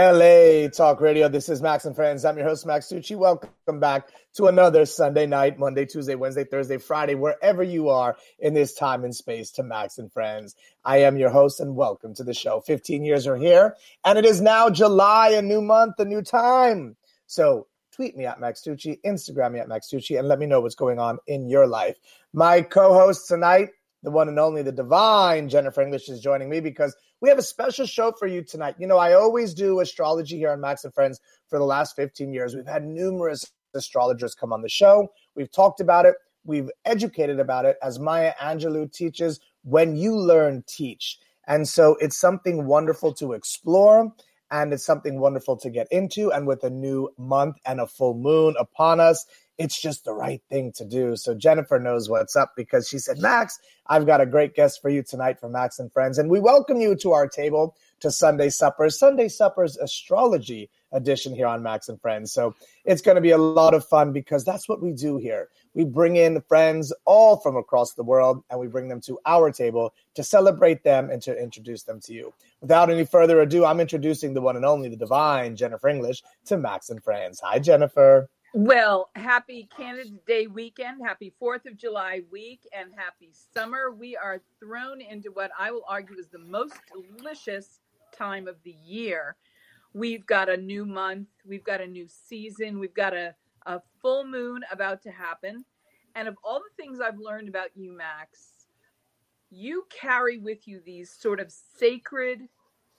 LA Talk Radio. This is Max and Friends. I'm your host, Max Tucci. Welcome back to another Sunday night, Monday, Tuesday, Wednesday, Thursday, Friday, wherever you are in this time and space to Max and Friends. I am your host and welcome to the show. 15 years are here and it is now July, a new month, a new time. So tweet me at Max Tucci, Instagram me at Max Tucci, and let me know what's going on in your life. My co-host tonight, the one and only, the divine Jennifer English, is joining me because we have a special show for you tonight. You know, I always do astrology here on Max and Friends for the last 15 years. We've had numerous astrologers come on the show. We've talked about it. We've educated about it. As Maya Angelou teaches, when you learn, teach. And so it's something wonderful to explore, and it's something wonderful to get into. And with a new month and a full moon upon us, it's just the right thing to do. So Jennifer knows what's up because she said, Max, I've got a great guest for you tonight from Max and Friends. And we welcome you to our table to Sunday Supper's astrology edition here on Max and Friends. So it's going to be a lot of fun because that's what we do here. We bring in friends all from across the world and we bring them to our table to celebrate them and to introduce them to you. Without any further ado, I'm introducing the one and only, the divine Jennifer English, to Max and Friends. Hi, Jennifer. Well, happy Canada Day weekend, happy 4th of July week, and happy summer. We are thrown into what I will argue is the most delicious time of the year. We've got a new month, we've got a new season, we've got a full moon about to happen. And of all the things I've learned about you, Max, you carry with you these sort of sacred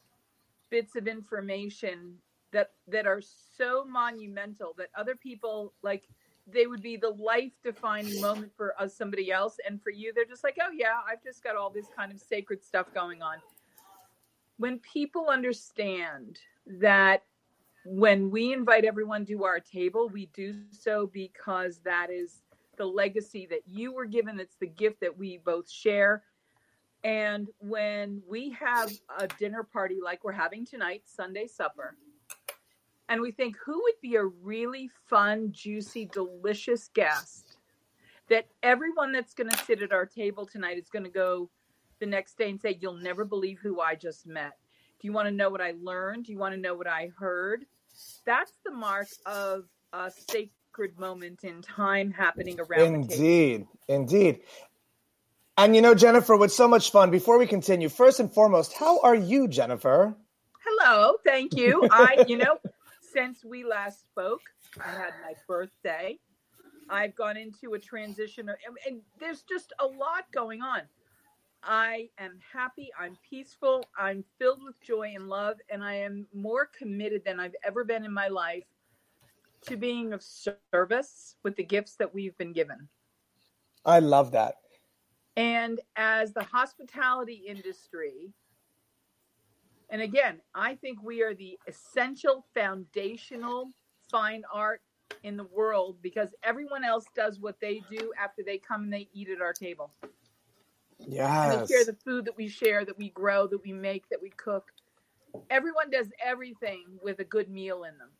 bits of information that are so monumental that other people, like, they would be the life-defining moment for somebody else. And for you, they're just like, oh, yeah, I've just got all this kind of sacred stuff going on. When people understand that when we invite everyone to our table, we do so because that is the legacy that you were given. It's the gift that we both share. And when we have a dinner party like we're having tonight, Sunday supper, and we think, who would be a really fun, juicy, delicious guest that everyone that's going to sit at our table tonight is going to go the next day and say, you'll never believe who I just met. Do you want to know what I learned? Do you want to know what I heard? That's the mark of a sacred moment in time happening around the table. Indeed. And you know, Jennifer, what's so much fun, before we continue, first and foremost, how are you, Jennifer? Hello, thank you. Since we last spoke, I had my birthday. I've gone into a transition, and there's just a lot going on. I am happy. I'm peaceful. I'm filled with joy and love, and I am more committed than I've ever been in my life to being of service with the gifts that we've been given. I love that. And as the hospitality industry, and again, I think we are the essential foundational fine art in the world because everyone else does what they do after they come and they eat at our table. Yes. And they share the food that we share, that we grow, that we make, that we cook. Everyone does everything with a good meal in them.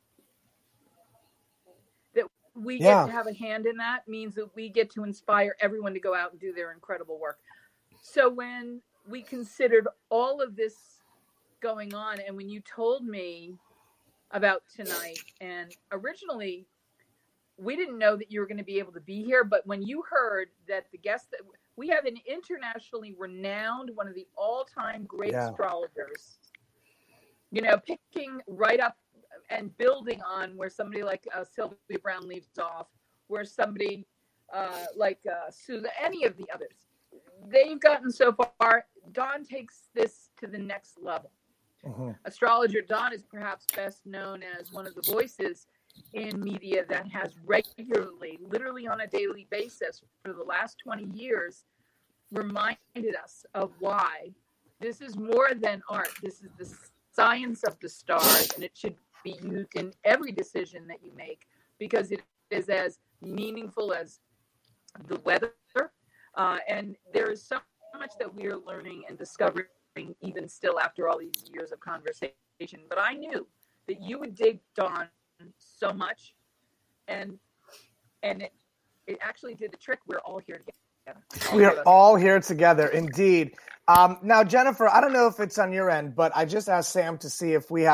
That we get to have a hand in that means that we get to inspire everyone to go out and do their incredible work. So when we considered all of this going on, and when you told me about tonight, and originally we didn't know that you were going to be able to be here, but when you heard that the guest that we have, an internationally renowned, one of the all-time great astrologers, picking right up and building on where somebody like Sylvia Brown leaves off, where somebody like Susan, any of the others, they've gotten so far. Dawn takes this to the next level. Mm-hmm. Astrologer Dawn is perhaps best known as one of the voices in media that has regularly, literally on a daily basis for the last 20 years, reminded us of why this is more than art. This is the science of the stars, and it should be used in every decision that you make because it is as meaningful as the weather. And there is so much that we are learning and discovering even still after all these years of conversation. But I knew that you would dig Dawn so much, and it actually did the trick. We're all here together. We are all here together, indeed. Now, Jennifer, I don't know if it's on your end, but I just asked Sam to see if we have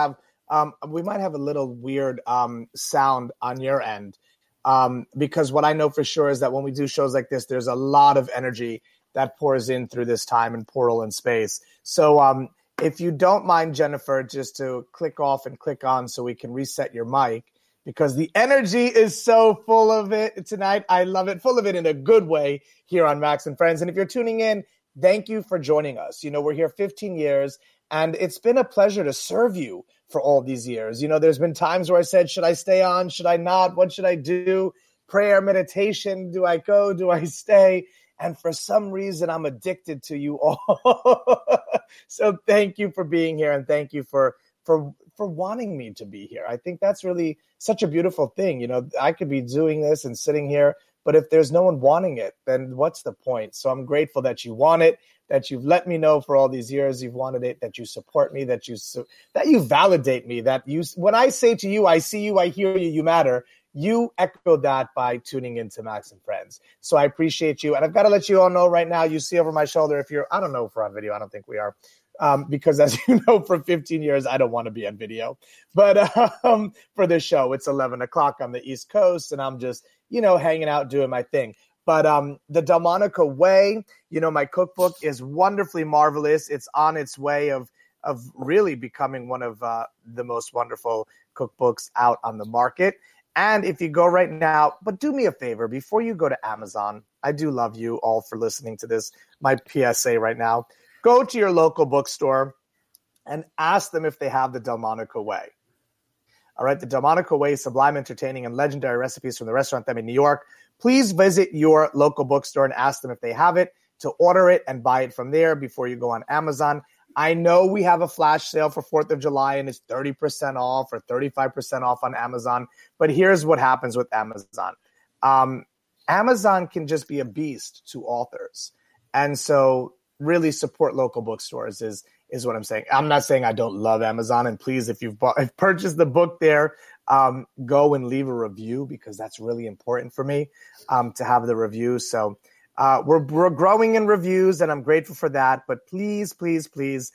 we might have a little weird sound on your end, because what I know for sure is that when we do shows like this, there's a lot of energy that pours in through this time and portal and space. So if you don't mind, Jennifer, just to click off and click on so we can reset your mic, because the energy is so full of it tonight. I love it, full of it in a good way here on Max and Friends. And if you're tuning in, thank you for joining us. You know, we're here 15 years, and it's been a pleasure to serve you for all these years. You know, there's been times where I said, should I stay on? Should I not? What should I do? Prayer, meditation, do I go? Do I stay? And for some reason, I'm addicted to you all. So thank you for being here, and thank you for wanting me to be here. I think that's really such a beautiful thing. You know, I could be doing this and sitting here, but if there's no one wanting it, then what's the point? So I'm grateful that you want it, that you've let me know for all these years you've wanted it, that you support me, that you validate me, that you, when I say to you, I see you, I hear you, you matter, you echo that by tuning into Max and Friends. So I appreciate you. And I've got to let you all know right now, you see over my shoulder, if you're, I don't know if we're on video, I don't think we are. Because as you know, for 15 years, I don't want to be on video. But for this show, it's 11 o'clock on the East Coast, and I'm just, you know, hanging out, doing my thing. But the Delmonico Way, you know, my cookbook is wonderfully marvelous. It's on its way of really becoming one of the most wonderful cookbooks out on the market. And if you go right now, but do me a favor, before you go to Amazon, I do love you all for listening to this, my PSA right now. Go to your local bookstore and ask them if they have the Delmonico Way. All right, the Delmonico Way, sublime, entertaining, and legendary recipes from the restaurant them in New York. Please visit your local bookstore and ask them if they have it, to order it and buy it from there before you go on Amazon. I know we have a flash sale for 4th of July, and it's 30% off or 35% off on Amazon. But here's what happens with Amazon. Amazon can just be a beast to authors. And so really support local bookstores is what I'm saying. I'm not saying I don't love Amazon. And please, if you've purchased the book there, go and leave a review, because that's really important for me to have the review. So we're growing in reviews, and I'm grateful for that. But please, please, please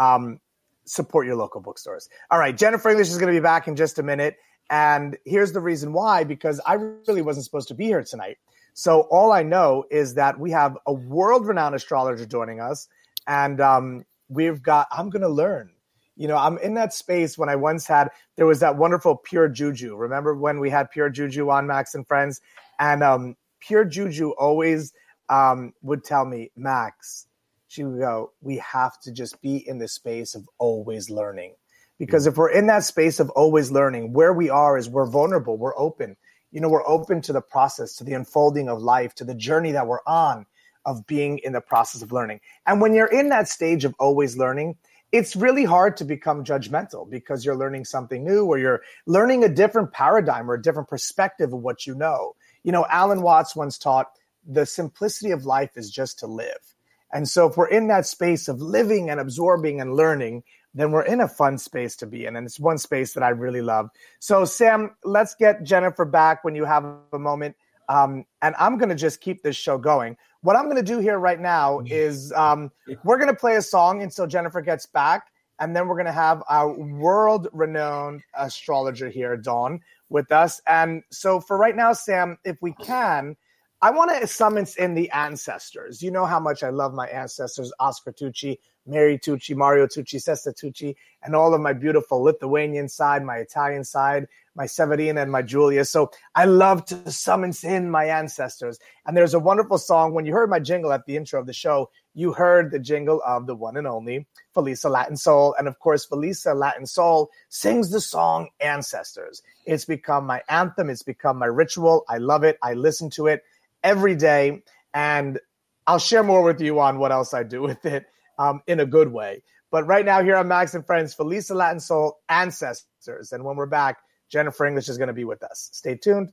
support your local bookstores. All right, Jennifer English is going to be back in just a minute. And here's the reason why, because I really wasn't supposed to be here tonight. So all I know is that we have a world-renowned astrologer joining us, and I'm going to learn. You know, I'm in that space when I once there was that wonderful Pure Juju. Remember when we had Pure Juju on Max and Friends? And Pure Juju always would tell me, Max, she would go, we have to just be in the space of always learning. Because if we're in that space of always learning, where we are is we're vulnerable, we're open. You know, we're open to the process, to the unfolding of life, to the journey that we're on of being in the process of learning. And when you're in that stage of always learning, it's really hard to become judgmental, because you're learning something new, or you're learning a different paradigm or a different perspective of what you know. You know, Alan Watts once taught the simplicity of life is just to live. And so if we're in that space of living and absorbing and learning, then we're in a fun space to be in. And it's one space that I really love. So, Sam, let's get Jennifer back when you have a moment. And I'm going to just keep this show going. What I'm going to do here right now is we're going to play a song until Jennifer gets back. And then we're going to have our world-renowned astrologer here, Dawn, with us. And so for right now, Sam, if we can, I want to summons in the ancestors. You know how much I love my ancestors, Oscar Tucci, Mary Tucci, Mario Tucci, Sesta Tucci, and all of my beautiful Lithuanian side, my Italian side, my Severina and my Julia. So I love to summons in my ancestors. And there's a wonderful song. When you heard my jingle at the intro of the show, you heard the jingle of the one and only Felisa Latin Soul. And of course, Felisa Latin Soul sings the song Ancestors. It's become my anthem. It's become my ritual. I love it. I listen to it every day. And I'll share more with you on what else I do with it in a good way. But right now here on Max and Friends, Felisa Latin Soul, Ancestors. And when we're back, Jennifer English is going to be with us. Stay tuned.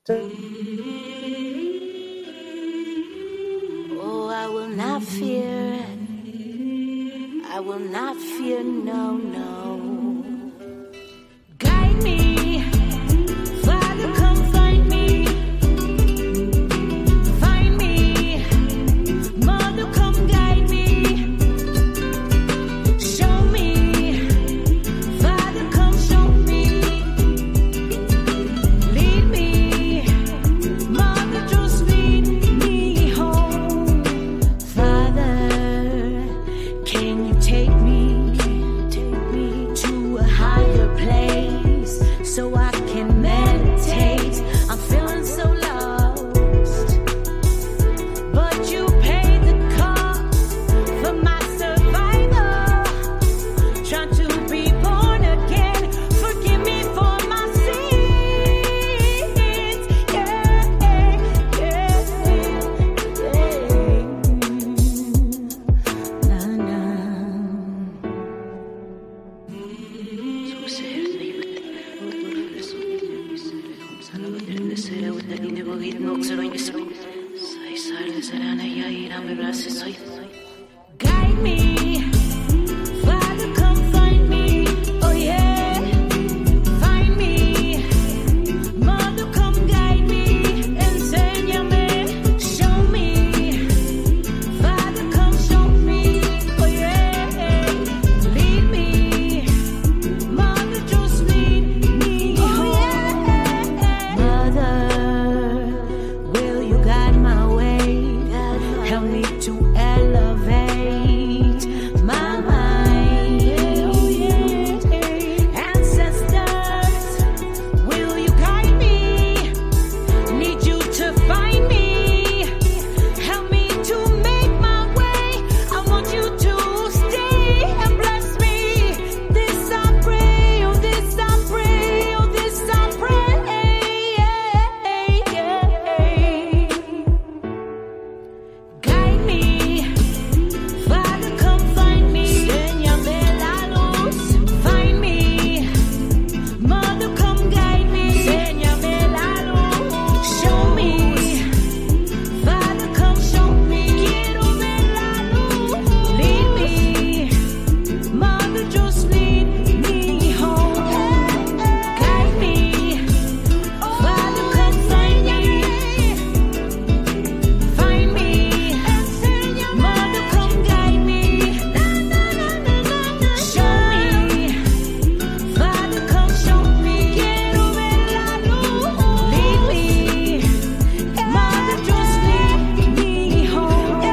Oh, I will not fear. I will not fear, no, no. Guide me, Father, come find me. Find me, Mother, come guide me. Show me, Father, come show me. Guide me, Father, come find me. Oh yeah, find me. Mother, come guide me. Enséñame, show me. Father, come show me. Oh yeah, lead me. Mother, just lead me. Oh yeah, Mother, will you guide my way? Help me to elevate my mind. Ancestors, will you guide me? Need you to find me. Help me to make my way. I want you to stay and bless me. This I pray, oh this I pray, oh this I pray. Guide me, Father, come find me. Enséñame la luz. Find me, Mother, come guide me. Enséñame la luz. Show me, Father, come show me. Quiero ver la luz. Lead me, Mother, just lead me home. Guide me, Father, come find me. Find me, Mother, come guide me. Show me, Father, come show me. Quiero ver la luz. Lead me, Mother, just lead me home.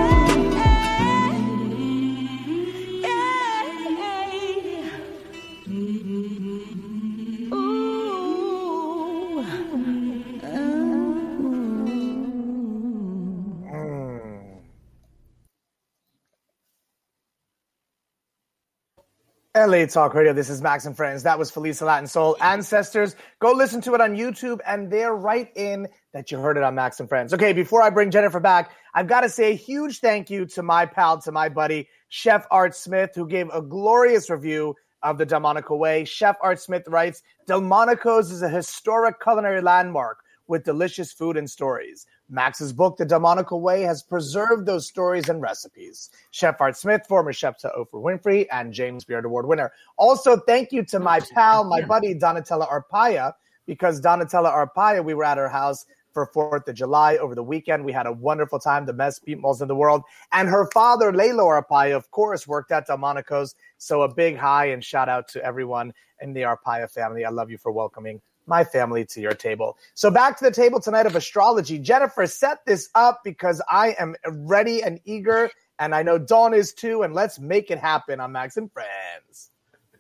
LA Talk Radio. This is Max and Friends. That was Felisa Latin Soul, Ancestors. Go listen to it on YouTube, and they're right in that you heard it on Max and Friends. Okay, before I bring Jennifer back, I've got to say a huge thank you to my pal, to my buddy, Chef Art Smith, who gave a glorious review of the Delmonico Way. Chef Art Smith writes, Delmonico's is a historic culinary landmark with delicious food and stories. Max's book, The Delmonico Way, has preserved those stories and recipes. Chef Art Smith, former chef to Oprah Winfrey and James Beard Award winner. Also, thank you to my pal, my buddy, Donatella Arpaia, because Donatella Arpaia, we were at her house for 4th of July over the weekend. We had a wonderful time, the best meatballs in the world. And her father, Lalo Arpaia, of course, worked at Delmonico's. So a big hi and shout out to everyone in the Arpaia family. I love you for welcoming my family to your table. So back to the table tonight of astrology. Jennifer, set this up because I am ready and eager, and I know Dawn is too, and let's make it happen on Max and Friends.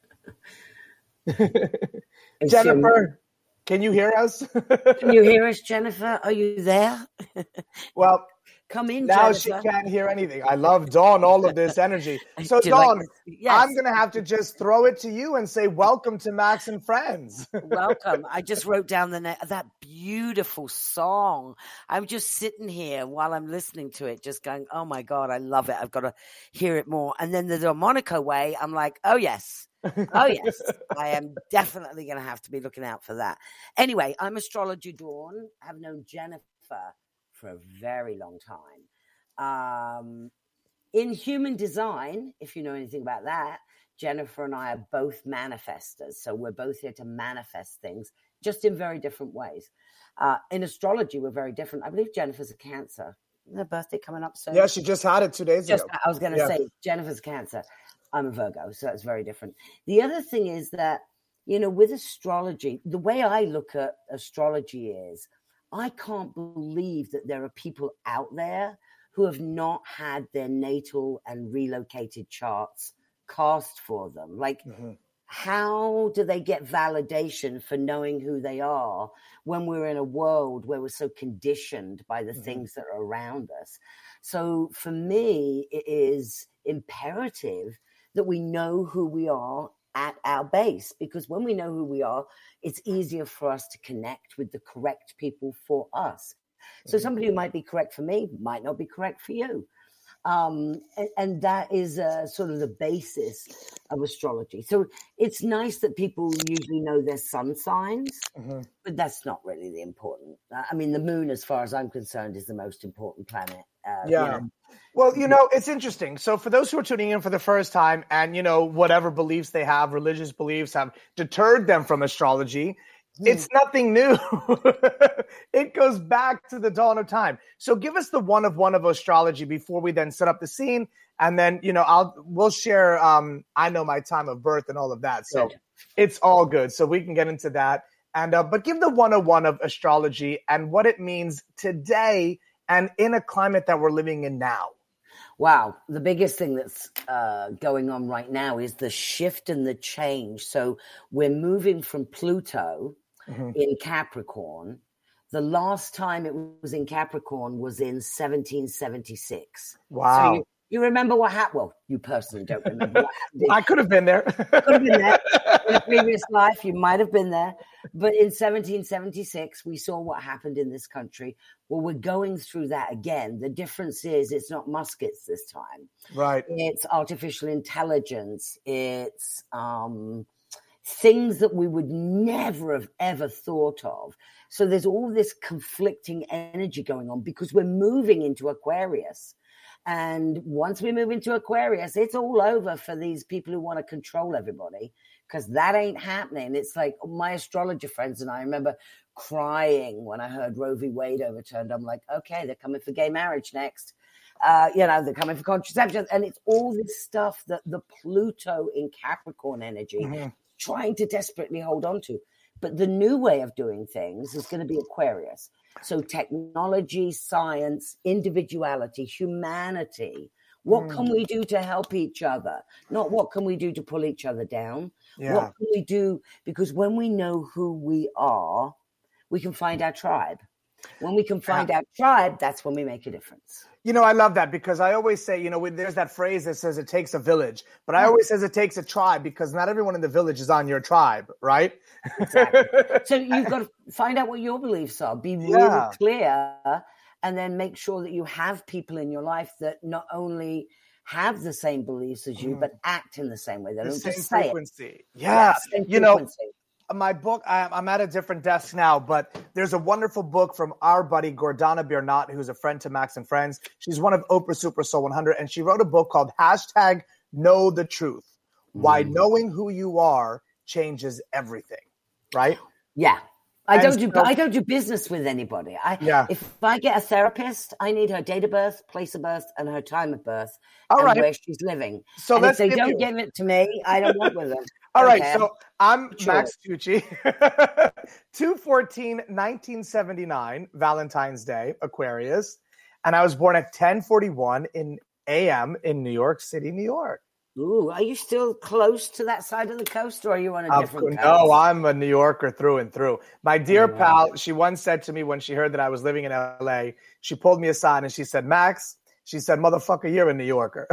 Jennifer, can you hear us? Can you hear us, Jennifer? Are you there? Well, come in, now Jennifer. She can't hear anything. I love Dawn, all of this energy. So Dawn, yes. I'm going to have to just throw it to you and say, welcome to Max and Friends. Welcome. I just wrote down that beautiful song. I'm just sitting here while I'm listening to it, just going, oh my God, I love it. I've got to hear it more. And then the Delmonico Way, I'm like, oh yes. Oh yes, I am definitely going to have to be looking out for that. Anyway, I'm Astrology Dawn. I've known Jennifer for a very long time. In human design, if you know anything about that, Jennifer and I are both manifestors. So we're both here to manifest things, just in very different ways. In astrology, we're very different. I believe Jennifer's a Cancer. Her birthday coming up soon. Yeah, she just had it 2 days ago. I was going to say, Jennifer's Cancer. I'm a Virgo, so that's very different. The other thing is that, you know, with astrology, the way I look at astrology is, I can't believe that there are people out there who have not had their natal and relocated charts cast for them. Like, how do they get validation for knowing who they are when we're in a world where we're so conditioned by the things that are around us? So for me, it is imperative that we know who we are at our base, because when we know who we are, it's easier for us to connect with the correct people for us. So somebody who might be correct for me might not be correct for you. And that is sort of the basis of astrology. So it's nice that people usually know their sun signs, but that's not really the important. I mean, the moon, as far as I'm concerned, is the most important planet. Well, it's interesting. So for those who are tuning in for the first time and, whatever beliefs they have, religious beliefs have deterred them from astrology, it's nothing new. It goes back to the dawn of time. So give us the one of astrology before we then set up the scene. And then, we'll share, I know my time of birth and all of that. So it's all good. So we can get into that. And, but give the 101 of astrology and what it means today and in a climate that we're living in now. Wow. The biggest thing that's going on right now is the shift and the change. So we're moving from Pluto in Capricorn. The last time it was in Capricorn was in 1776. Wow. So you remember what happened? Well, you personally don't remember what happened. I could have been there. Could have been there. In a previous life, you might have been there. But in 1776, we saw what happened in this country. Well, we're going through that again. The difference is it's not muskets this time. Right. It's artificial intelligence. It's things that we would never have ever thought of. So there's all this conflicting energy going on because we're moving into Aquarius. And once we move into Aquarius, it's all over for these people who want to control everybody, because that ain't happening. It's like my astrologer friends and I remember crying when I heard Roe v. Wade overturned. I'm like, okay, they're coming for gay marriage next. They're coming for contraception. And it's all this stuff that the Pluto in Capricorn energy trying to desperately hold on to. But the new way of doing things is going to be Aquarius. So technology, science, individuality, humanity. What can we do to help each other? Not what can we do to pull each other down. Yeah. What can we do? Because when we know who we are, we can find our tribe. When we can find our tribe, that's when we make a difference. I love that because I always say, there's that phrase that says it takes a village, but I always says it takes a tribe because not everyone in the village is on your tribe, right? Exactly. So you've got to find out what your beliefs are, be really clear, and then make sure that you have people in your life that not only have the same beliefs as you, but act in the same way. They don't just say frequency. It. Yeah. Same frequency. My book, I'm at a different desk now, but there's a wonderful book from our buddy Gordana Biernat, who's a friend to Max and Friends. She's one of Oprah Super Soul 100, and she wrote a book called #Know the Truth, Why Knowing Who You Are Changes Everything, right? Yeah. I don't do business with anybody. If I get a therapist, I need her date of birth, place of birth, and her time of birth, where she's living. So and if they don't give it to me, I don't work with them. All right, so I'm Max Tucci, 2/14/1979, Valentine's Day, Aquarius, and I was born at 10:41 in a.m. in New York City, New York. Ooh, are you still close to that side of the coast, or are you on a different coast? No, I'm a New Yorker through and through. My dear pal, she once said to me when she heard that I was living in L.A., she pulled me aside and she said, Max, she said, motherfucker, you're a New Yorker.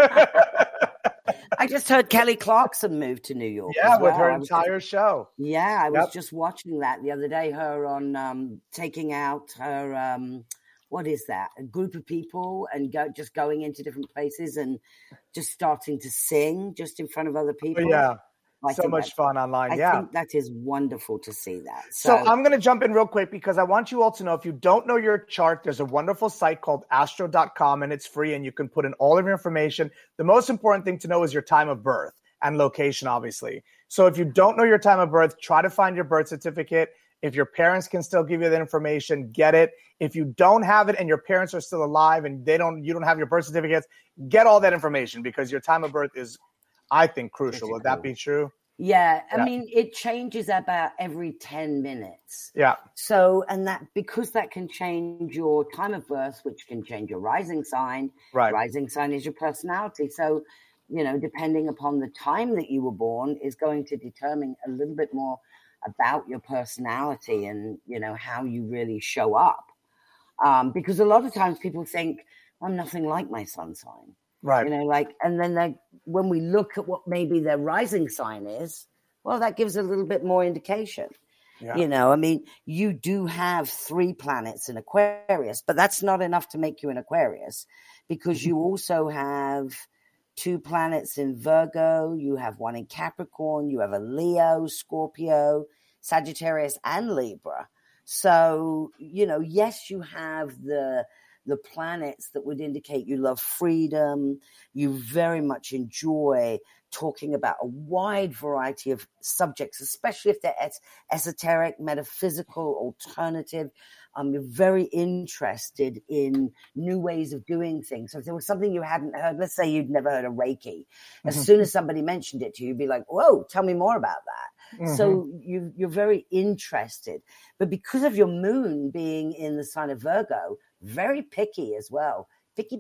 I just heard Kelly Clarkson moved to New York. Yeah, with her entire show. Yeah, I was just watching that the other day, her on taking out her, what is that? A group of people and just going into different places and just starting to sing just in front of other people. Yeah. So much fun online. I think that is wonderful to see that. So I'm going to jump in real quick because I want you all to know, if you don't know your chart, there's a wonderful site called astro.com and it's free and you can put in all of your information. The most important thing to know is your time of birth and location, obviously. So if you don't know your time of birth, try to find your birth certificate. If your parents can still give you that information, get it. If you don't have it and your parents are still alive and you don't have your birth certificates, get all that information because your time of birth is, I think, crucial. Would that be true? Yeah. I mean, it changes about every 10 minutes. Yeah. So, and that, because that can change your time of birth, which can change your rising sign. Right. Rising sign is your personality. So, depending upon the time that you were born is going to determine a little bit more about your personality and, how you really show up. Because a lot of times people think, I'm nothing like my sun sign. Right. And then when we look at what maybe their rising sign is, well, that gives a little bit more indication. Yeah. You know, I mean, you do have 3 planets in Aquarius, but that's not enough to make you an Aquarius, because you also have 2 planets in Virgo, you have 1 in Capricorn, you have a Leo, Scorpio, Sagittarius, and Libra. So, you know, yes, you have the planets that would indicate you love freedom, you very much enjoy talking about a wide variety of subjects, especially if they're esoteric, metaphysical, alternative. You're very interested in new ways of doing things. So if there was something you hadn't heard, let's say you'd never heard of Reiki, as soon as somebody mentioned it to you, you'd be like, whoa, tell me more about that. So you're very interested. But because of your moon being in the sign of Virgo, very picky as well. Picky,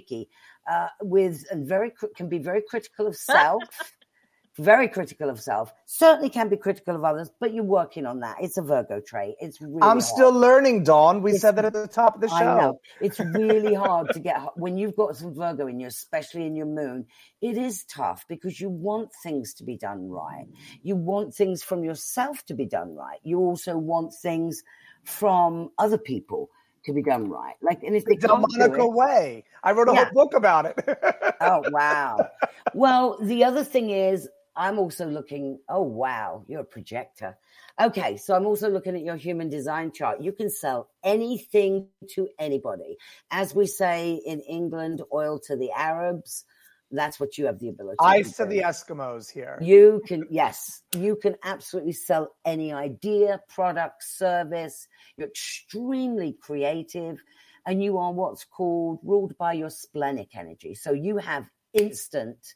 can be very critical of self, very critical of self, certainly can be critical of others, but you're working on that. It's a Virgo trait. It's really I'm hard. still learning, Dawn. We said that at the top of the show. I know. It's really hard to get, when you've got some Virgo in you, especially in your moon, it is tough because you want things to be done right. You want things from yourself to be done right. You also want things from other people to be done right. Like, and if they can't do it, way. I wrote a whole book about it. Oh, wow. Well, the other thing is, I'm also looking, oh, wow, you're a projector. Okay, so I'm also looking at your human design chart. You can sell anything to anybody. As we say in England, oil to the Arabs. That's what you have the ability to do. Ice to the Eskimos here. You can, yes, you can absolutely sell any idea, product, service. You're extremely creative, and you are what's called ruled by your splenic energy. So you have instant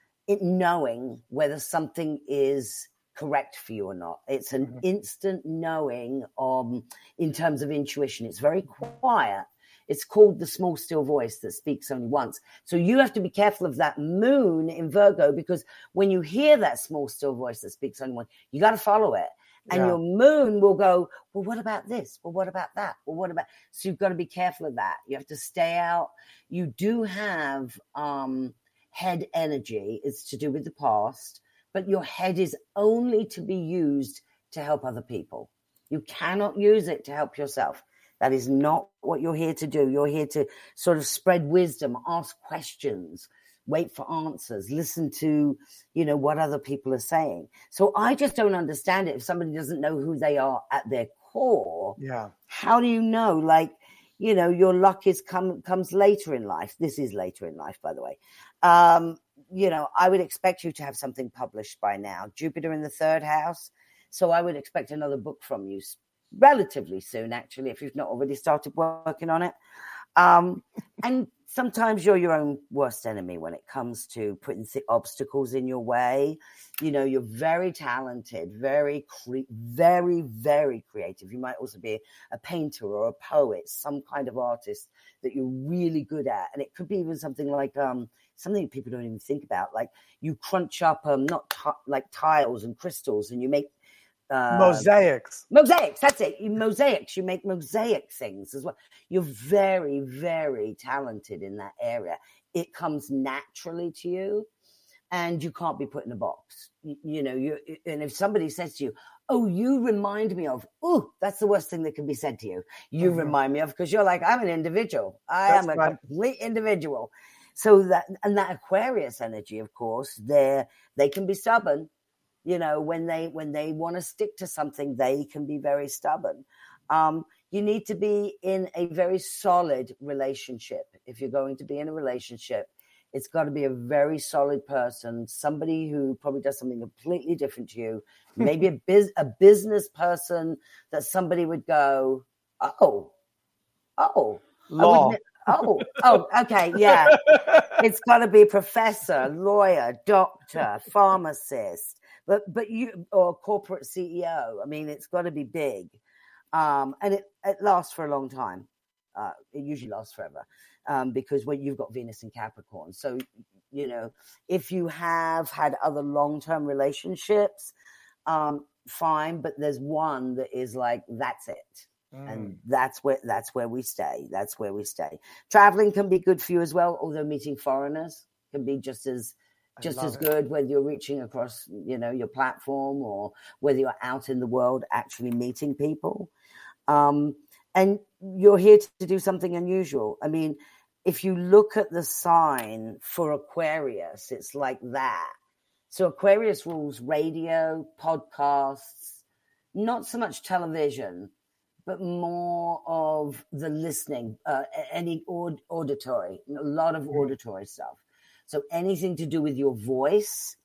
knowing whether something is correct for you or not. It's an instant knowing in terms of intuition. It's very quiet. It's called the small, still voice that speaks only once. So you have to be careful of that moon in Virgo, because when you hear that small, still voice that speaks only once, you got to follow it. And your moon will go, well, what about this? Well, what about that? Well, what about... So you've got to be careful of that. You have to stay out. You do have head energy. It's to do with the past, but your head is only to be used to help other people. You cannot use it to help yourself. That is not what you're here to do. You're here to sort of spread wisdom, ask questions, wait for answers, listen to, what other people are saying. So I just don't understand it. If somebody doesn't know who they are at their core, how do you know? Like, your luck comes later in life. This is later in life, by the way. I would expect you to have something published by now. Jupiter in the 3rd house. So I would expect another book from you relatively soon, actually, if you've not already started working on it. And sometimes you're your own worst enemy when it comes to putting obstacles in your way. You're very talented, very, very creative. You might also be a painter or a poet, some kind of artist that you're really good at. And it could be even something like something people don't even think about. Like you crunch up like tiles and crystals, and you make mosaics, that's it. You make mosaic things as well. You're very, very talented in that area. It comes naturally to you, and you can't be put in a box. And if somebody says to you, oh, you remind me of, that's the worst thing that can be said to you. You remind me of, because you're like, I'm an individual. I am a complete individual. So that Aquarius energy, of course, they can be stubborn. When they want to stick to something, they can be very stubborn. You need to be in a very solid relationship. If you're going to be in a relationship, it's got to be a very solid person, somebody who probably does something completely different to you. Maybe a business person that somebody would go, law. Okay, yeah. It's got to be professor, lawyer, doctor, pharmacist. But you, or corporate CEO, I mean, it's got to be big. And it lasts for a long time. It usually lasts forever because when you've got Venus in Capricorn. So, if you have had other long-term relationships, fine, but there's one that is like, that's it. And that's where we stay. Traveling can be good for you as well, although meeting foreigners can be just as just as good whether you're reaching across, your platform or whether you're out in the world actually meeting people. And you're here to do something unusual. I mean, if you look at the sign for Aquarius, it's like that. So Aquarius rules radio, podcasts, not so much television, but more of the listening, any auditory, a lot of auditory stuff. So anything to do with your voice,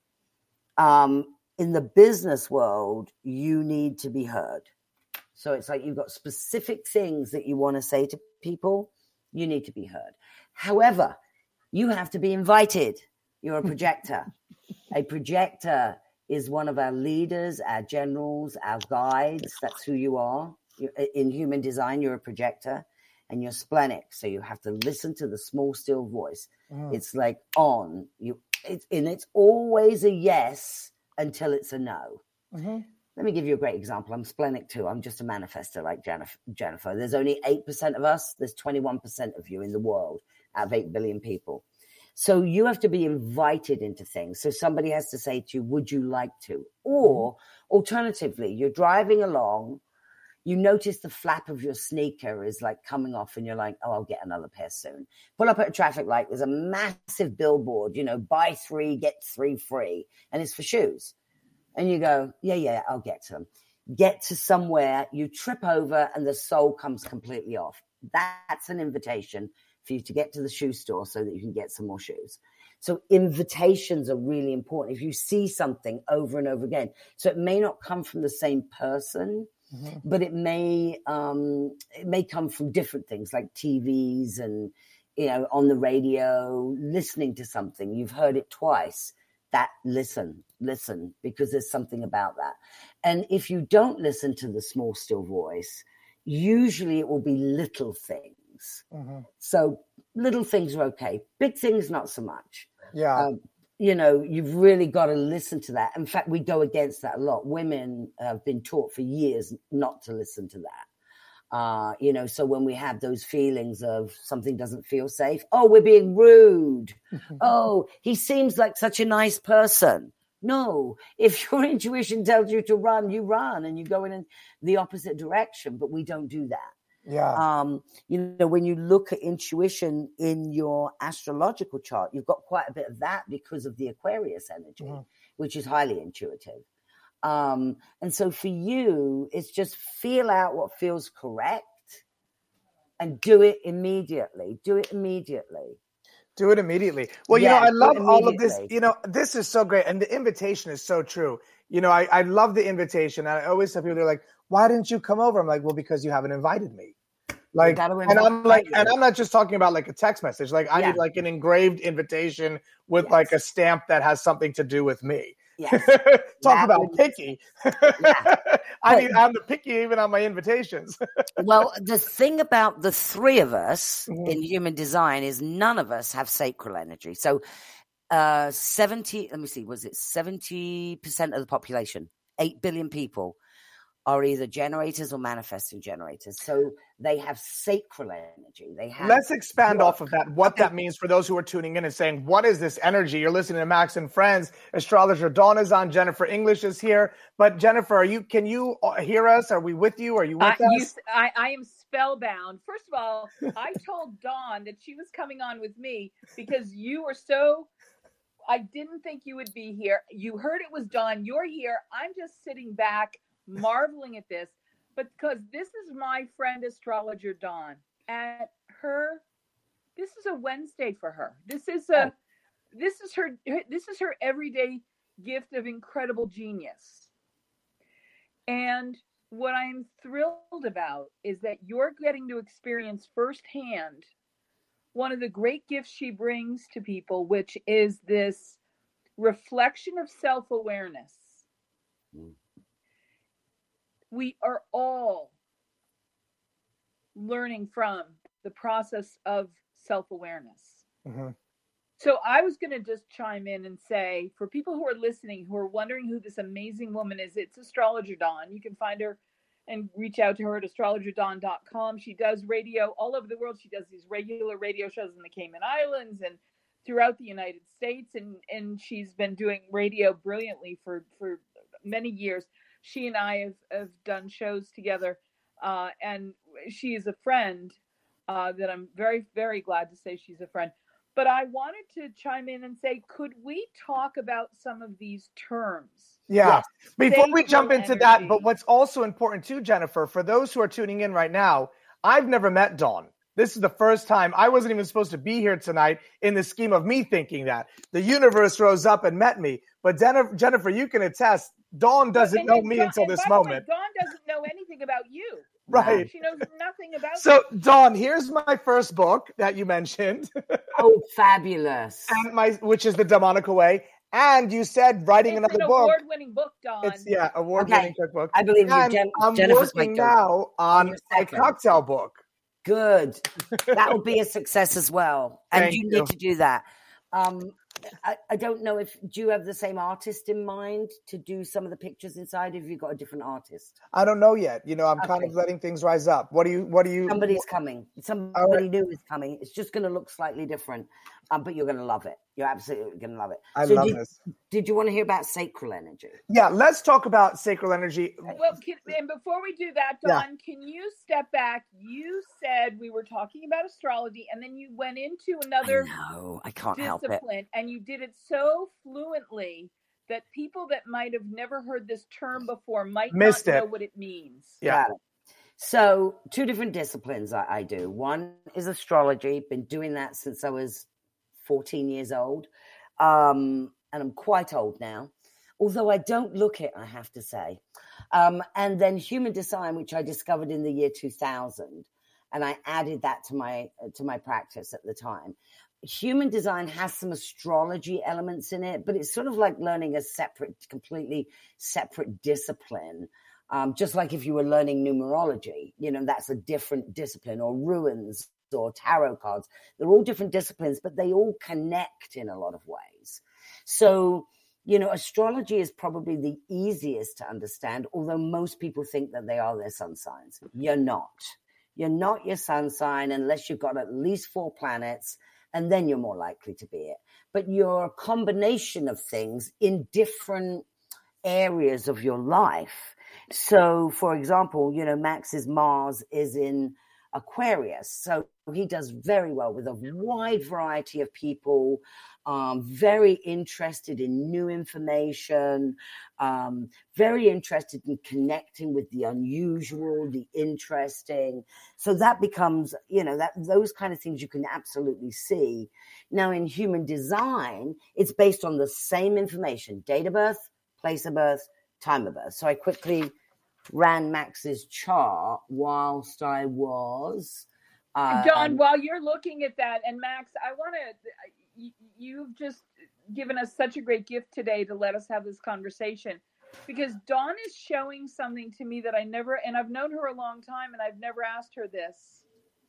in the business world, you need to be heard. So it's like you've got specific things that you want to say to people. You need to be heard. However, you have to be invited. You're a projector. A projector is one of our leaders, our generals, our guides. That's who you are. In human design, you're a projector. And you're splenic, so you have to listen to the small, still voice. It's like on. It's always a yes until it's a no. Let me give you a great example. I'm splenic too. I'm just a manifester like Jennifer. There's only 8% of us. There's 21% of you in the world out of 8 billion people. So you have to be invited into things. So somebody has to say to you, would you like to? Or alternatively, you're driving along, you notice the flap of your sneaker is like coming off and you're like, oh, I'll get another pair soon. Pull up at a traffic light. There's a massive billboard, buy 3, get 3 free. And it's for shoes. And you go, yeah, I'll get to them. Get to somewhere, you trip over and the sole comes completely off. That's an invitation for you to get to the shoe store so that you can get some more shoes. So invitations are really important. If you see something over and over again, so it may not come from the same person, but it may come from different things like TVs and, on the radio, listening to something. You've heard it twice. That listen, because there's something about that. And if you don't listen to the small, still voice, usually it will be little things. So little things are okay. Big things, not so much. Yeah. You've really got to listen to that. In fact, we go against that a lot. Women have been taught for years not to listen to that. So when we have those feelings of something doesn't feel safe, oh, we're being rude. Oh, he seems like such a nice person. No, if your intuition tells you to run, you run and you go in the opposite direction, but we don't do that. Yeah. When you look at intuition in your astrological chart, you've got quite a bit of that because of the Aquarius energy, which is highly intuitive. And so for you, it's just feel out what feels correct and do it immediately. Well, I love all of this. This is so great. And the invitation is so true. I love the invitation. And I always tell people, they're like, why didn't you come over? I'm like, well, because you haven't invited me. And I'm not just talking about like a text message. Like I need like an engraved invitation with like a stamp that has something to do with me. Yes. Talk about picky. I'm the picky even on my invitations. Well, the thing about the 3 of us in human design is none of us have sacral energy. So 70% of the population, 8 billion people, are either generators or manifesting generators. So they have sacral energy. Let's expand off of that, what that means for those who are tuning in and saying, what is this energy? You're listening to Max and Friends. Astrologer Dawn is on. Jennifer English is here. But Jennifer, can you hear us? Are we with you? Are you with us? I am spellbound. First of all, I told Dawn that she was coming on with me because you were I didn't think you would be here. You heard it was Dawn. You're here. I'm just sitting back marveling at this, but because this is my friend astrologer Dawn, this is a Wednesday for her. This is her everyday gift of incredible genius. And what I'm thrilled about is that you're getting to experience firsthand one of the great gifts she brings to people, which is this reflection of self-awareness. We are all learning from the process of self-awareness. So I was going to just chime in and say, for people who are listening, who are wondering who this amazing woman is, it's Astrologer Dawn. You can find her and reach out to her at astrologerdawn.com. She does radio all over the world. She does these regular radio shows in the Cayman Islands and throughout the United States, and she's been doing radio brilliantly for many years. She and I have done shows together, and she is a friend that I'm very, very glad to say she's a friend. But I wanted to chime in and say, could we talk about some of these terms? Yeah. Yes. Before we jump into that, energy. but what's also important too, Jennifer, for those who are tuning in right now, I've never met Dawn. This is the first time. I wasn't even supposed to be here tonight in the scheme of me thinking that. The universe rose up and met me. But Jennifer, you can attest, Dawn doesn't know me until this moment. Dawn doesn't know anything about you. Right. She knows nothing about you. So, Dawn, here's my first book that you mentioned. Oh, fabulous. And which is The Demonical Way. And you said writing another book. It's an award-winning book, Dawn. It's, award-winning cookbook. I believe you, I'm Jennifer's working now on a cocktail book. Good. That will be a success as well. And Thank you you. need to do that. I don't know do you have the same artist in mind to do some of the pictures inside? Have you got a different artist? I don't know yet. I'm kind of letting things rise up. What do you? Somebody's coming. Somebody new is coming. It's just going to look slightly different, but you're going to love it. You're absolutely going to love it. I love this. Did you want to hear about sacral energy? Yeah, let's talk about sacral energy. Well, and before we do that, Dawn, can you step back? You said we were talking about astrology, and then you went into another I can't help it. discipline, and you did it so fluently that people that might have never heard this term before might not know what it means. Yeah. Got it. So 2 different disciplines I do. One is astrology. Been doing that since I was 14 years old. And I'm quite old now, although I don't look it, I have to say. And then human design, which I discovered in the year 2000. And I added that to my practice at the time. Human design has some astrology elements in it, but it's sort of like learning a completely separate discipline. Just like if you were learning numerology, that's a different discipline, or runes or tarot cards. They're all different disciplines, but they all connect in a lot of ways. So, astrology is probably the easiest to understand, although most people think that they are their sun signs. You're not. You're not your sun sign unless you've got at least 4 planets, and then you're more likely to be it. But you're a combination of things in different areas of your life. So, for example, Max's Mars is in Aquarius. So he does very well with a wide variety of people, very interested in new information, very interested in connecting with the unusual, the interesting. So that becomes, those kind of things you can absolutely see. Now, in human design, it's based on the same information: date of birth, place of birth, time of birth. So I quickly ran Max's chart whilst I was Dawn, while you're looking at that, and Max, I want to, you've just given us such a great gift today to let us have this conversation, because Dawn is showing something to me that I've known her a long time, and I've never asked her this.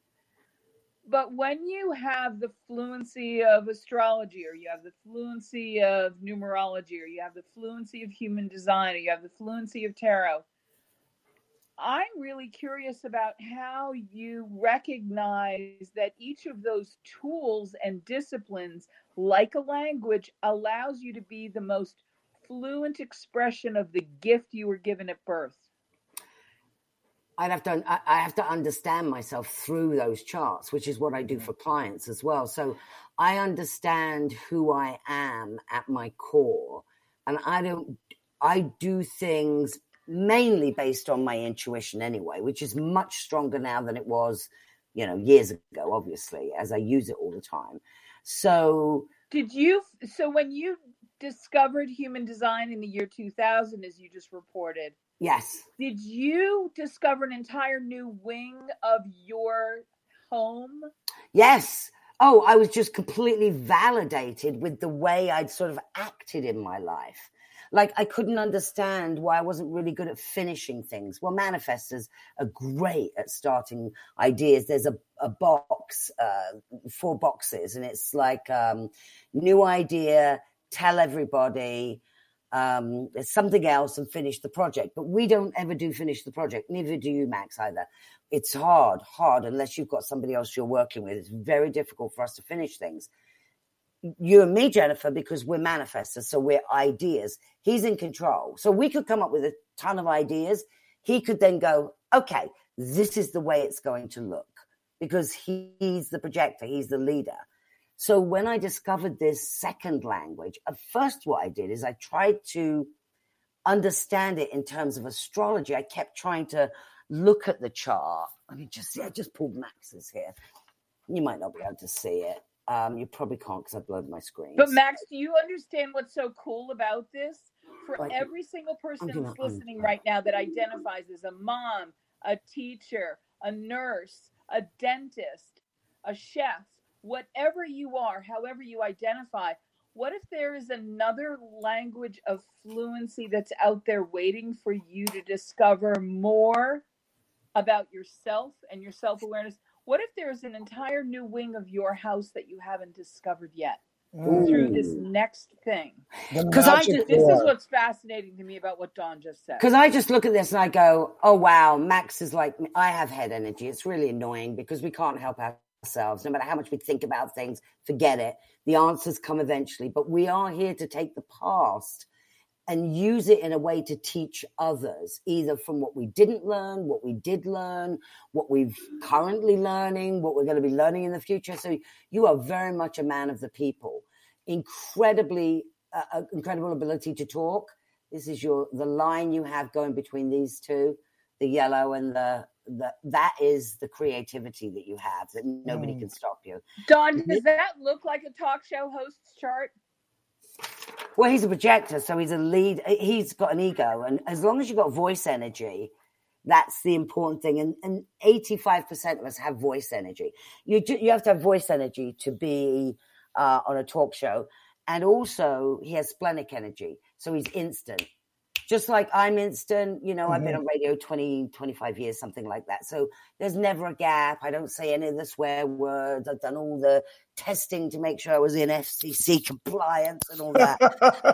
But when you have the fluency of astrology, or you have the fluency of numerology, or you have the fluency of human design, or you have the fluency of tarot, I'm really curious about how you recognize that each of those tools and disciplines, like a language, allows you to be the most fluent expression of the gift you were given at birth. I have to understand myself through those charts, which is what I do for clients as well. So I understand who I am at my core, and I do things mainly based on my intuition anyway, which is much stronger now than it was, years ago, obviously, as I use it all the time. So when you discovered human design in the year 2000, as you just reported, yes, did you discover an entire new wing of your home? Yes. Oh, I was just completely validated with the way I'd sort of acted in my life. Like, I couldn't understand why I wasn't really good at finishing things. Well, manifestors are great at starting ideas. There's a box, 4 boxes, and it's like new idea, tell everybody, there's something else, and finish the project. But we don't ever do finish the project. Neither do you, Max, either. It's hard, unless you've got somebody else you're working with. It's very difficult for us to finish things. you and me, Jennifer, because we're manifestors, so we're ideas. He's in control. So we could come up with a ton of ideas. He could then go, okay, this is the way it's going to look, because he's the projector, he's the leader. So when I discovered this second language, at first what I did is I tried to understand it in terms of astrology. I kept trying to look at the chart. I mean, I just pulled Max's here. You might not be able to see it. You probably can't because I blurred my screen. But Max, do you understand what's so cool about this? For every single person who's listening right now that identifies as a mom, a teacher, a nurse, a dentist, a chef, whatever you are, however you identify, what if there is another language of fluency that's out there waiting for you to discover more about yourself and your self-awareness? What if there's an entire new wing of your house that you haven't discovered yet through this next thing? Because this is what's fascinating to me about what Dawn just said. Because I just look at this and I go, oh, wow, Max is like me. I have head energy. It's really annoying because we can't help ourselves. No matter how much we think about things, forget it. The answers come eventually. But we are here to take the past and use it in a way to teach others, either from what we didn't learn, what we did learn, what we've currently learning, what we're going to be learning in the future. So you are very much a man of the people. Incredible ability to talk. This is the line you have going between these two, the yellow and that is the creativity that you have, that nobody can stop you. Dawn, does that look like a talk show host's chart? Well, he's a projector, so he's a lead. He's got an ego, and as long as you've got voice energy, that's the important thing. And 85% of us have voice energy. You have to have voice energy to be on a talk show, and also he has splenic energy, so he's instant. Just like I'm instant, I've been on radio 20, 25 years, something like that. So there's never a gap. I don't say any of the swear words. I've done all the testing to make sure I was in FCC compliance and all that.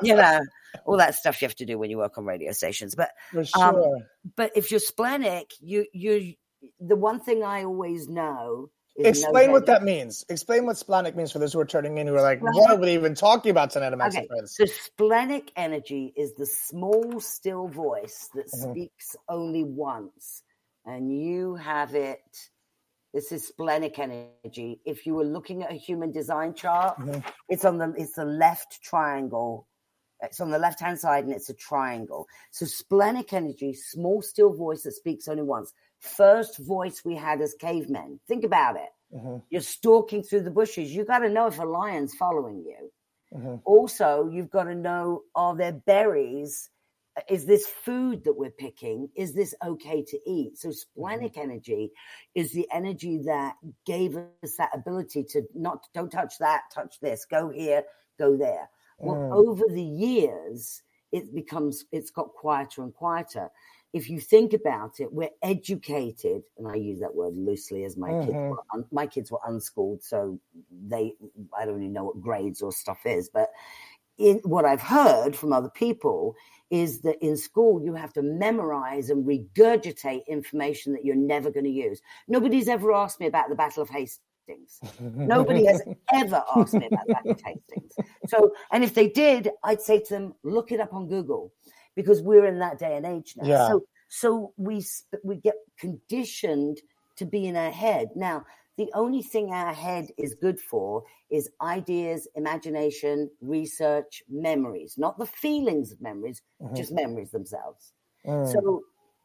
All that stuff you have to do when you work on radio stations. But for sure. But if you're splenic, you the one thing I always know. Explain what that means. Explain what splenic means for those who are turning in who are like, what are we even talking about tonight, Max and Friends? So splenic energy is the small, still voice that speaks only once. And you have it. This is splenic energy. If you were looking at a human design chart, it's the left triangle. It's on the left-hand side and it's a triangle. So splenic energy, small, still voice that speaks only once. First voice we had as cavemen. Think about it. You're stalking through the bushes. You got to know if a lion's following you. Also, you've got to know, are there berries? Is this food that we're picking? Is this okay to eat? So splenic energy is the energy that gave us that ability to don't touch that, touch this, go here, go there. Well, over the years, it's got quieter and quieter. If you think about it, we're educated, and I use that word loosely as my kids were unschooled, so I don't even know what grades or stuff is. But what I've heard from other people is that in school you have to memorize and regurgitate information that you're never going to use. Nobody's ever asked me about the Battle of Hastings. Nobody has ever asked me about that in Hastings. So, and if they did, I'd say to them, look it up on Google, because we're in that day and age now. Yeah. So we get conditioned to be in our head. Now, the only thing our head is good for is ideas, imagination, research, memories, not the feelings of memories, just memories themselves. So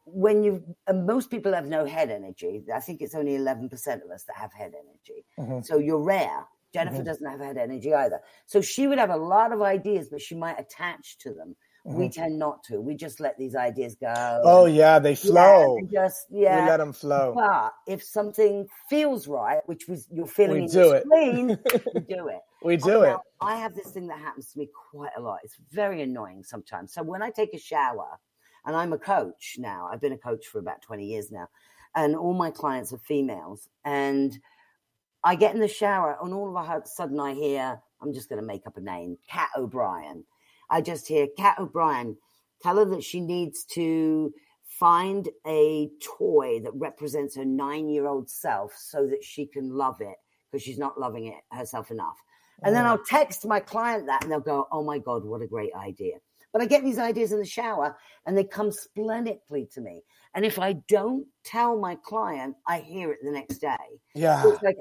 most people have no head energy. I think it's only 11% of us that have head energy. So you're rare. Jennifer doesn't have head energy either. So she would have a lot of ideas, but she might attach to them. We tend not to. We just let these ideas go. Oh, yeah, they flow. We let them flow. But if something feels right, which you're feeling in your spleen, we do it. We do it. I have this thing that happens to me quite a lot. It's very annoying sometimes. So when I take a shower, and I'm a coach now. I've been a coach for about 20 years now. And all my clients are females. And I get in the shower, and all of a sudden I hear, I'm just going to make up a name, Kat O'Brien. I just hear, Kat O'Brien, tell her that she needs to find a toy that represents her 9-year-old self so that she can love it, because she's not loving it herself enough. And then I'll text my client that and they'll go, oh my God, what a great idea. But I get these ideas in the shower and they come splendidly to me. And if I don't tell my client, I hear it the next day. Yeah. So it's like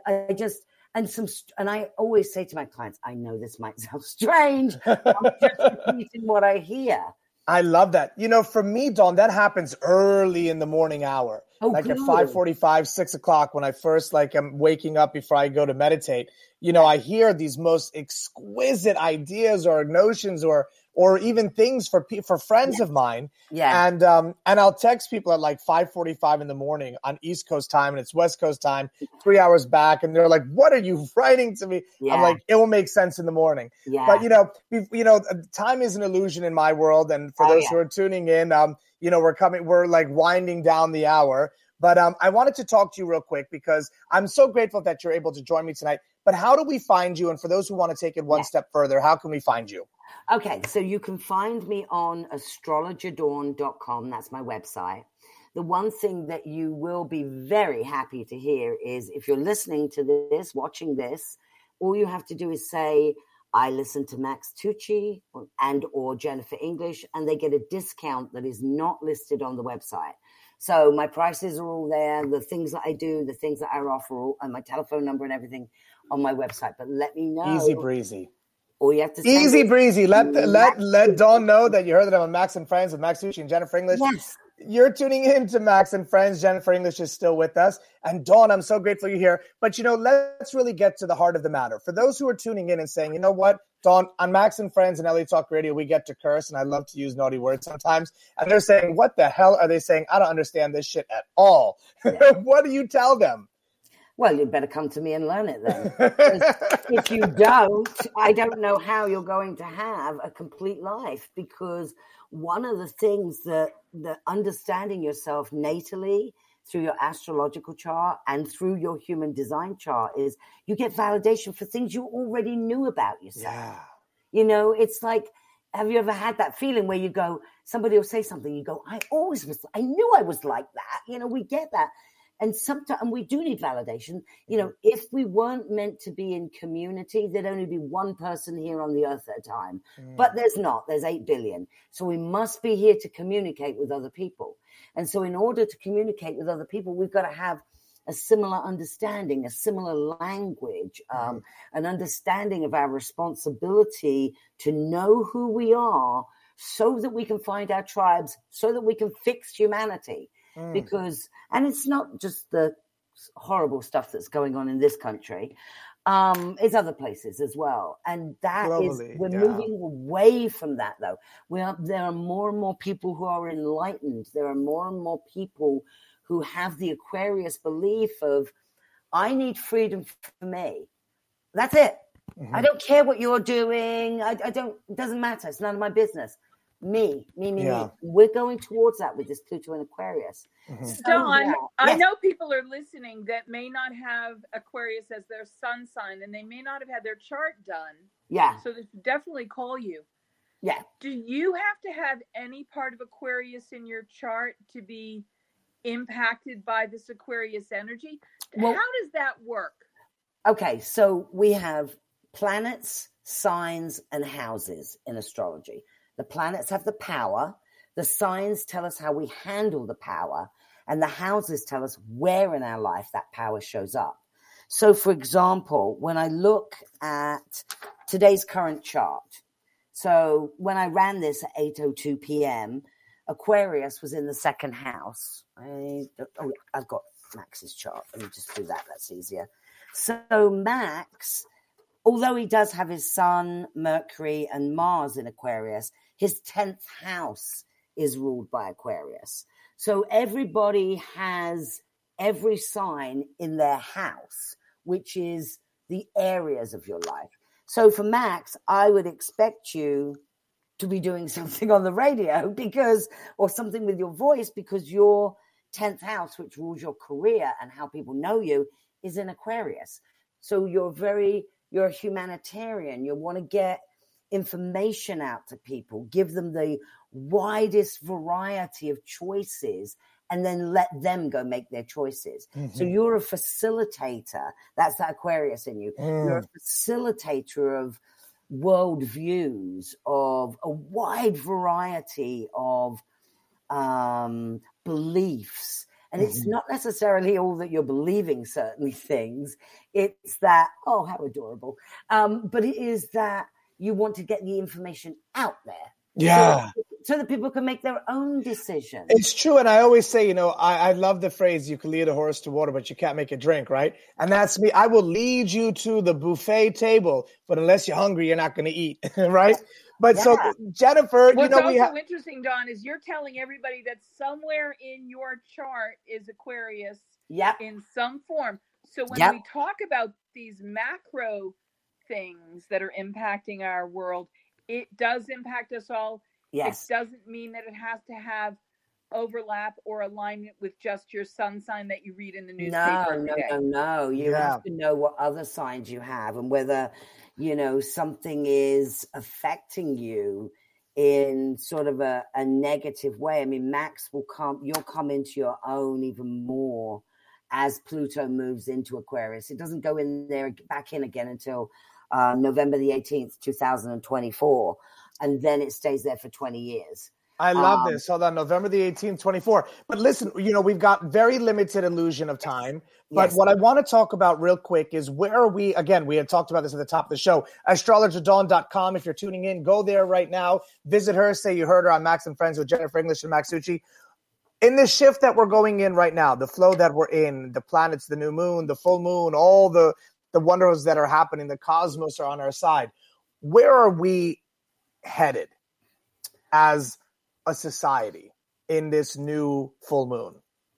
and I always say to my clients, I know this might sound strange. I'm just repeating what I hear. I love that. For me, Dawn, that happens early in the morning hour. At 5:45, 6 o'clock, when I first am waking up before I go to meditate, I hear these most exquisite ideas or notions or even things for friends of mine. Yeah. And I'll text people at 5:45 in the morning on East Coast time, and it's West Coast time, 3 hours back. And they're like, what are you writing to me? Yeah. I'm like, it will make sense in the morning. Yeah. But, time is an illusion in my world. And for those who are tuning in, we're winding down the hour. But I wanted to talk to you real quick because I'm so grateful that you're able to join me tonight. But how do we find you? And for those who want to take it one step further, how can we find you? Okay, so you can find me on astrologerdawn.com. That's my website. The one thing that you will be very happy to hear is if you're listening to this, watching this, all you have to do is say, I listen to Max Tucci or Jennifer English, and they get a discount that is not listed on the website. So my prices are all there, the things that I do, the things that I offer, and my telephone number and everything on my website. But let me know. Easy breezy. All you have to say Easy breezy. Let Dawn know that you heard that I'm on Max and Friends with Max Tucci and Jennifer English. Yes. You're tuning in to Max and Friends. Jennifer English is still with us. And Dawn, I'm so grateful you're here. But, let's really get to the heart of the matter. For those who are tuning in and saying, you know what, Dawn, on Max and Friends and LA Talk Radio, we get to curse, and I love to use naughty words sometimes. And they're saying, what the hell are they saying? I don't understand this shit at all. Yeah. What do you tell them? Well, you better come to me and learn it then. If you don't, I don't know how you're going to have a complete life, because one of the things that understanding yourself natally through your astrological chart and through your human design chart is you get validation for things you already knew about yourself. Yeah. It's like, have you ever had that feeling where you go, somebody will say something, you go, I knew I was like that. We get that. And sometimes we do need validation. If we weren't meant to be in community, there'd only be one person here on the earth at a time. But there's not. There's 8 billion. So we must be here to communicate with other people. And so in order to communicate with other people, we've got to have a similar understanding, a similar language, an understanding of our responsibility to know who we are so that we can find our tribes, so that we can fix humanity. And it's not just the horrible stuff that's going on in this country. It's other places as well. And that globally, we're moving away from that though. There are more and more people who are enlightened. There are more and more people who have the Aquarius belief of, I need freedom for me. That's it. I don't care what you're doing. It doesn't matter. It's none of my business. Me. We're going towards that with this Pluto and Aquarius. Dawn, I know people are listening that may not have Aquarius as their sun sign, and they may not have had their chart done. Yeah. So they should definitely call you. Yeah. Do you have to have any part of Aquarius in your chart to be impacted by this Aquarius energy? Well, how does that work? Okay, so we have planets, signs, and houses in astrology. The planets have the power. The signs tell us how we handle the power. And the houses tell us where in our life that power shows up. So, for example, when I look at today's current chart, so when I ran this at 8:02 p.m., Aquarius was in the second house. I've got Max's chart. Let me just do that. That's easier. So Max, although he does have his Sun, Mercury, and Mars in Aquarius, his 10th house is ruled by Aquarius. So everybody has every sign in their house, which is the areas of your life. So for Max, I would expect you to be doing something on the radio or something with your voice, because your 10th house, which rules your career and how people know you, is in Aquarius. So you're a humanitarian. You want to get information out to people, give them the widest variety of choices and then let them go make their choices. So you're a facilitator. That's that Aquarius in you. You're a facilitator of world views, of a wide variety of beliefs. And it's not necessarily all that you're believing certain things. It's that, oh, how adorable. But it is that you want to get the information out there. Yeah. So that people can make their own decisions. It's true. And I always say, I love the phrase, you can lead a horse to water, but you can't make it drink, right? And that's me. I will lead you to the buffet table, but unless you're hungry, you're not going to eat, right? But so, Jennifer, what's also interesting, Don, is you're telling everybody that somewhere in your chart is Aquarius in some form. So when we talk about these macro things that are impacting our world, it does impact us all. Yes. It doesn't mean that it has to have overlap or alignment with just your sun sign that you read in the newspaper. No. You have to know what other signs you have and whether, something is affecting you in sort of a negative way. I mean, Max you'll come into your own even more as Pluto moves into Aquarius. It doesn't go in there back in again until November the 18th, 2024. And then it stays there for 20 years. I love this. Hold on, November the 18th, 24. But listen, we've got very limited illusion of time. But what I want to talk about real quick is where are we? Again, we had talked about this at the top of the show. AstrologerDawn.com. If you're tuning in, go there right now. Visit her. Say you heard her on Max and Friends with Jennifer English and Max Tucci. In the shift that we're going in right now, the flow that we're in, the planets, the new moon, the full moon, all the wonders that are happening, the cosmos are on our side. Where are we headed as a society in this new full moon?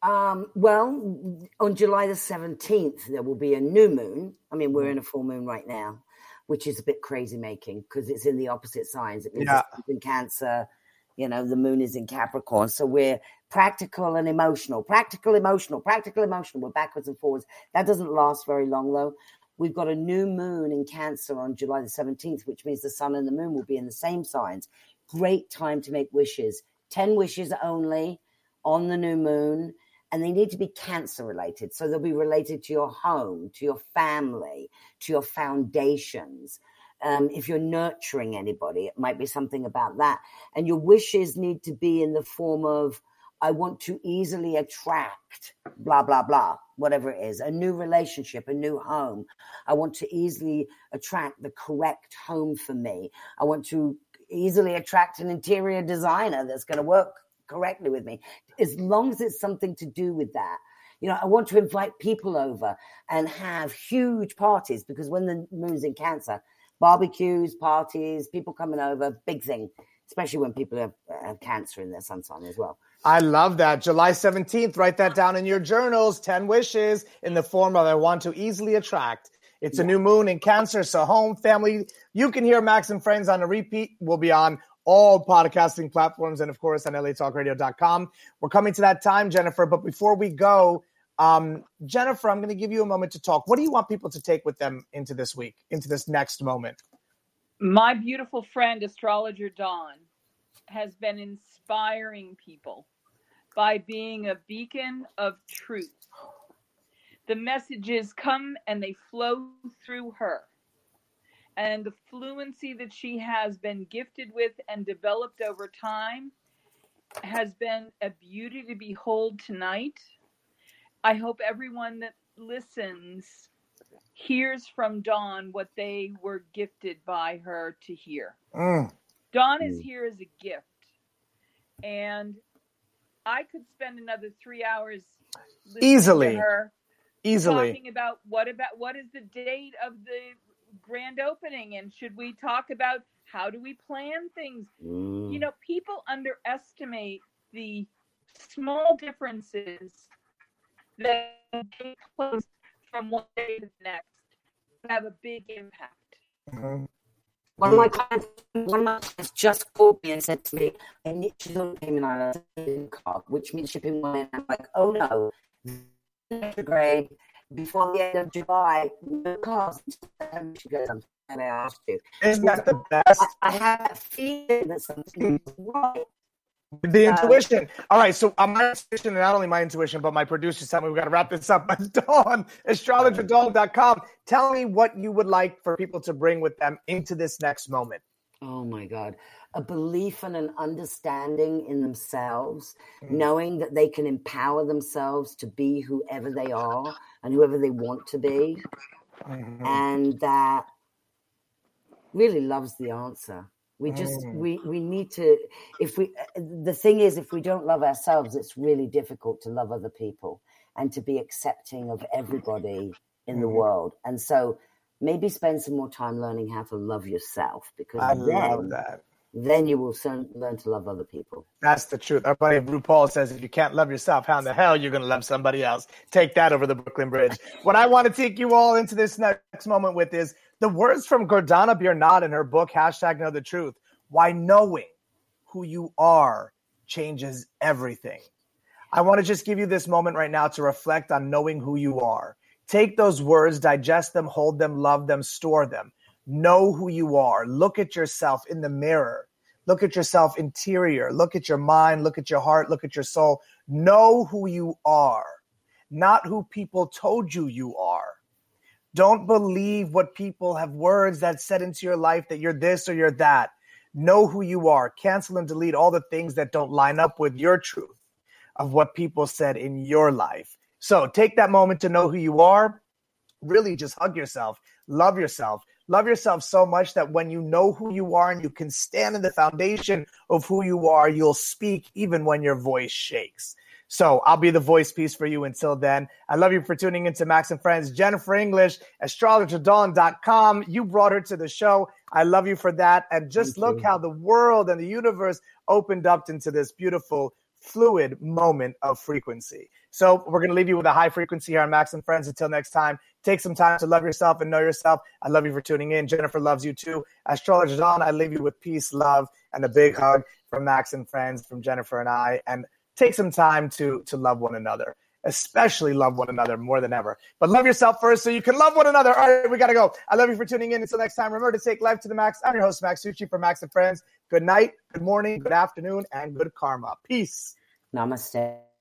Well, on July the 17th, there will be a new moon. I mean, we're in a full moon right now, which is a bit crazy making because it's in the opposite signs. It means it's in Cancer, the moon is in Capricorn. So we're practical and emotional, practical, emotional. We're backwards and forwards. That doesn't last very long, though. We've got a new moon in Cancer on July the 17th, which means the sun and the moon will be in the same signs. Great time to make wishes. 10 wishes only on the new moon, and they need to be Cancer related. So they'll be related to your home, to your family, to your foundations. If you're nurturing anybody, it might be something about that. And your wishes need to be in the form of, I want to easily attract blah, blah, blah, whatever it is, a new relationship, a new home. I want to easily attract the correct home for me. I want to easily attract an interior designer that's going to work correctly with me. As long as it's something to do with that. I want to invite people over and have huge parties because when the moon's in Cancer, barbecues, parties, people coming over, big thing, especially when people have Cancer in their sun sign as well. I love that. July 17th, write that down in your journals. 10 wishes in the form of I want to easily attract. It's a new moon in Cancer, so home, family. You can hear Max and Friends on a repeat. We'll be on all podcasting platforms and, of course, on LATalkRadio.com. We're coming to that time, Jennifer. But before we go, Jennifer, I'm going to give you a moment to talk. What do you want people to take with them into this week, into this next moment? My beautiful friend, Astrologer Dawn, has been inspiring people by being a beacon of truth. The messages come and they flow through her. And the fluency that she has been gifted with and developed over time has been a beauty to behold tonight. I hope everyone that listens hears from Dawn what they were gifted by her to hear. Dawn is here as a gift. And I could spend another 3 hours listening to her. Easily. Talking about what is the date of the grand opening, and should we talk about how do we plan things? People underestimate the small differences that take place from one day to the next have a big impact. Mm-hmm. One of my clients just called me and said to me, she's on Cayman Islands, which means shipping wine. I'm like, oh no, retrograde before the end of July, no cars. She goes, I'm sorry I asked you. Isn't that the best? I have a feeling that something is right. The intuition. All right, so my intuition, and not only my intuition, but my producers tell me we got to wrap this up. But Dawn, astrologerdawn.com. Tell me what you would like for people to bring with them into this next moment. Oh, my God. A belief and an understanding in themselves, knowing that they can empower themselves to be whoever they are and whoever they want to be. And that really love's the answer. We just, we need to, the thing is, if we don't love ourselves, it's really difficult to love other people and to be accepting of everybody in the world. And so maybe spend some more time learning how to love yourself, because then you will learn to love other people. That's the truth. Our buddy RuPaul says, if you can't love yourself, how in the hell you're going to love somebody else? Take that over the Brooklyn Bridge. What I want to take you all into this next moment with is the words from Gordana Biernat in her book, #Know the Truth. Why knowing who you are changes everything. I want to just give you this moment right now to reflect on knowing who you are. Take those words, digest them, hold them, love them, store them. Know who you are. Look at yourself in the mirror. Look at yourself interior. Look at your mind. Look at your heart. Look at your soul. Know who you are, not who people told you you are. Don't believe what people have words that said into your life that you're this or you're that. Know who you are. Cancel and delete all the things that don't line up with your truth of what people said in your life. So take that moment to know who you are. Really just hug yourself. Love yourself. Love yourself so much that when you know who you are and you can stand in the foundation of who you are, you'll speak even when your voice shakes. So I'll be the voice piece for you until then. I love you for tuning into Max and Friends. Jennifer English, astrologerdawn.com. You brought her to the show. I love you for that. And just look how the world and the universe opened up into this beautiful, fluid moment of frequency. So we're going to leave you with a high frequency here on Max and Friends. Until next time, take some time to love yourself and know yourself. I love you for tuning in. Jennifer loves you too. Astrologer Dawn, I leave you with peace, love, and a big hug from Max and Friends, from Jennifer and I. And take some time to love one another, especially love one another more than ever. But love yourself first so you can love one another. All right, we got to go. I love you for tuning in. Until next time, remember to take life to the max. I'm your host, Max Tucci, for Max and Friends. Good night, good morning, good afternoon, and good karma. Peace. Namaste.